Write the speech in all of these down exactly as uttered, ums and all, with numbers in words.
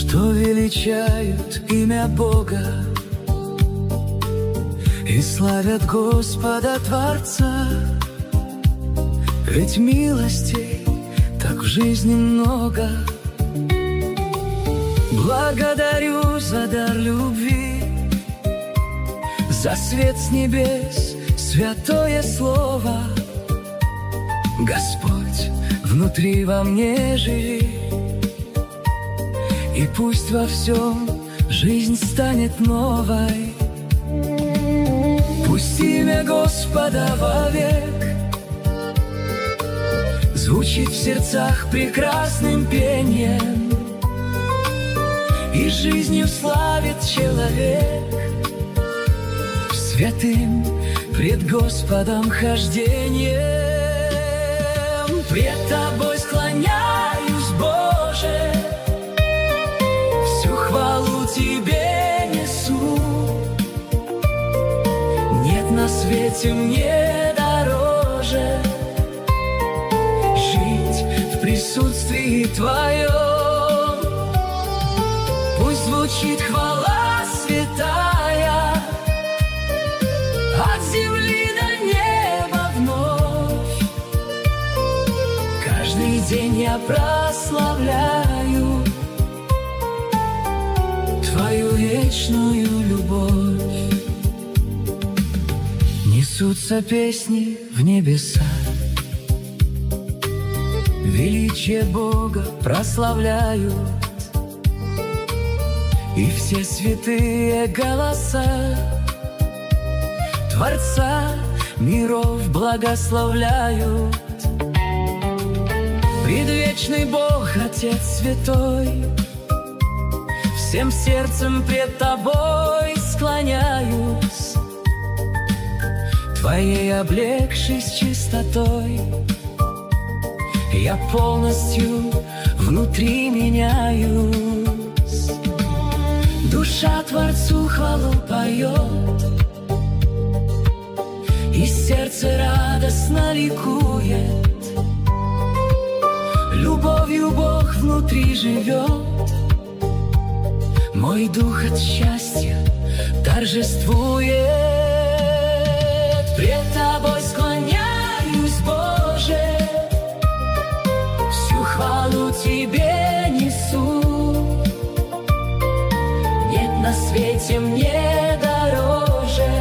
что величают имя Бога и славят Господа Творца. Ведь милостей так в жизни много. Благодарю за дар любви, за свет с небес, святое слово. Господь, внутри во мне живи, и пусть во всем жизнь станет новой. Пусть имя Господа вовек звучит в сердцах прекрасным пением, и жизнью славит человек святым пред Господом хождением. Пред Тобой склоняюсь, Боже, всю хвалу Тебе несу. Нет на свете мне дороже жить в присутствии Твоем. Пусть звучит хвала святая от земли до неба вновь. Каждый день я прославляю Твою вечную любовь. Несутся песни в небеса, величие Бога прославляют, и все святые голоса Творца миров благословляют. Предвечный Бог, Отец Святой, всем сердцем пред Тобой склоняюсь, Твоей облегшись чистотой. Я полностью внутри меняюсь. Душа Творцу хвалу поет, и сердце радостно ликует. Любовью Бог внутри живет, мой дух от счастья торжествует. Пред Тобой склоняюсь, Боже, всю хвалу Тебе несу. Нет на свете мне дороже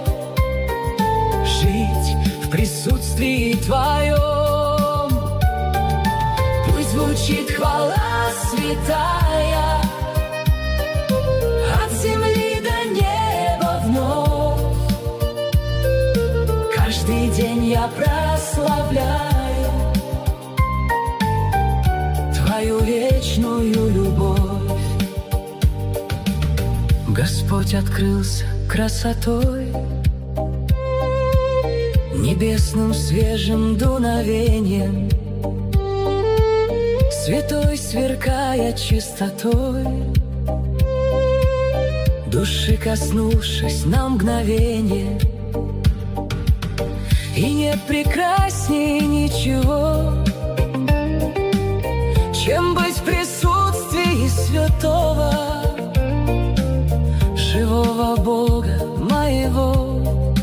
жить в присутствии Твоем. Пусть звучит хвала святая от земли до неба вновь. Каждый день я прославляю Твою вечную любовь. Господь открылся красотой, небесным свежим дуновением, святой сверкая чистотой, души коснувшись на мгновение. И нет прекрасней ничего, чем быть в присутствии святого, живого Бога моего,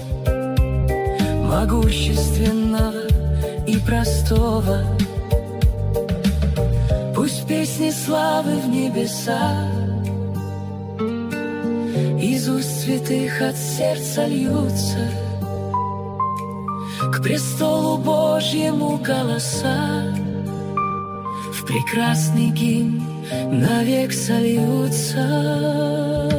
могущественного и простого. Пусть песни славы в небеса из уст святых от сердца льются, к престолу Божьему голоса в прекрасный гимн навек сольются.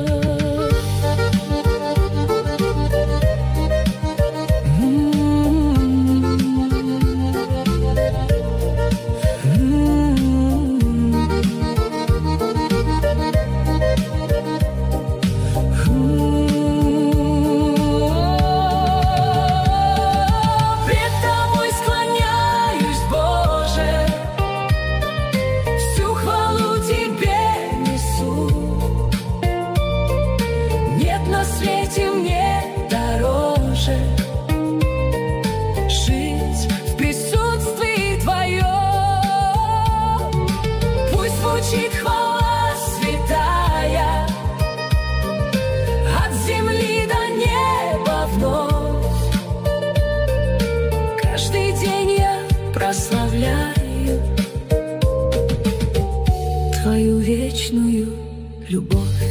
вечную любовь.